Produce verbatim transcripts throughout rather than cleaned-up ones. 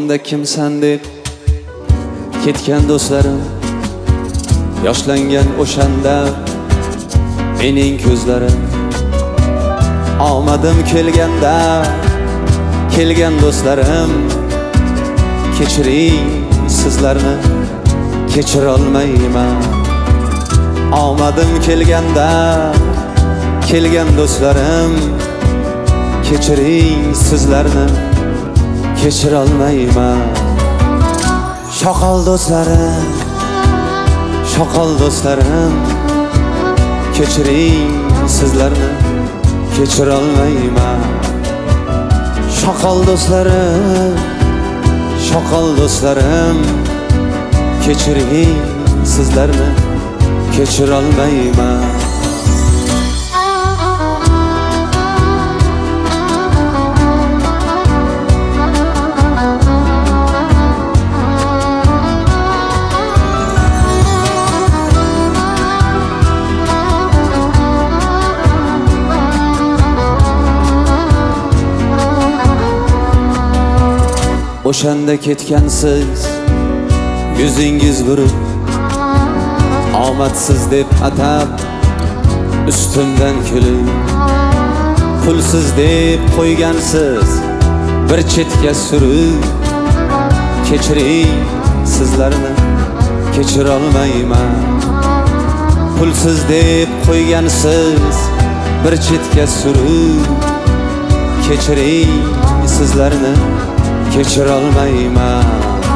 Yo'limda kimsan deb ketgan do'stlarim, yoshlangan o'shanda mening ko'zlarim. Omadim kelganda kelgan do'stlarim, kechiring sizlarni kechira olmayman. Omadim kelganda kelgan do'stlarim, kechiring sizlarni kechira olmayman. Shoqol do'stlarim, shoqol do'stlarim, kechiring sizlarni kechira olmayman. Shoqol do'stlarim, shoqol do'stlarim, kechiring sizlarni kechira olmayman. O'shanda ketgansiz, yuzingiz burib, omadsiz deb atab ustimdan kulib, pulsiz deb qo'ygansiz bir chetga surib, kechiring sizlarni kechira olmayman. Pulsiz deb qo'ygansiz bir chetga surib, kechiring sizlarni kechira olmayman.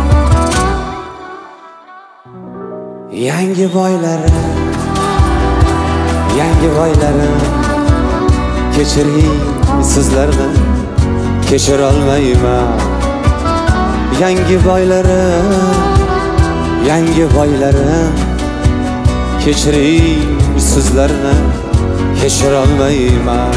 Yangi boylarim, yangi boylarim, kechiring sizlarni kechira olmayman. Yangi boylarim, yangi boylarim, kechiring sizlarni kechira olmayman.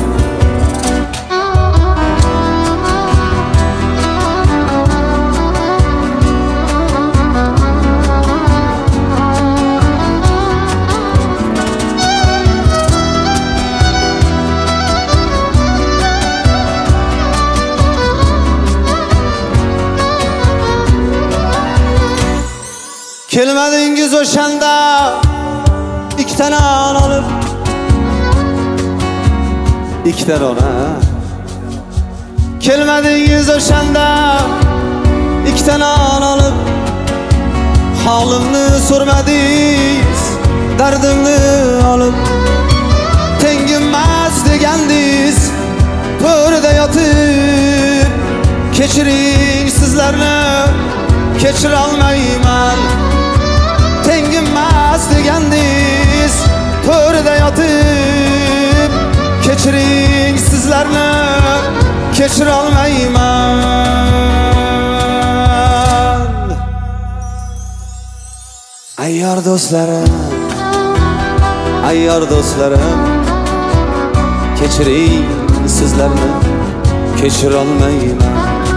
Kelmadingiz o'shanda ikkitani non olib, ikkitani ona. Kelmadingiz o'shanda ikkitani non olib, holimni so'ramadingiz, dardimni olib. Tengimmas degandingiz, to'rida yotib, kechiring sizlarni kechira olmayman. Tengimmas degandingiz, to'rida yotib, kechiring sizlarni kechira olmayman. Ayyor do'stlarim, ayyor do'stlarim, kechiring sizlarni kechira olmayman.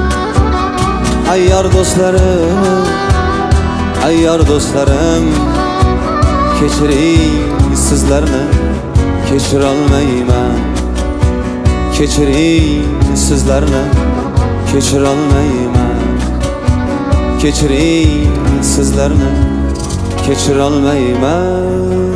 Ayyor do'stlarim, ayyor do'stlarim, kechiring sizlarni kechira olmayman. Kechiring sizlarni kechira olmayman. Kechiring sizlarni kechira olmayman.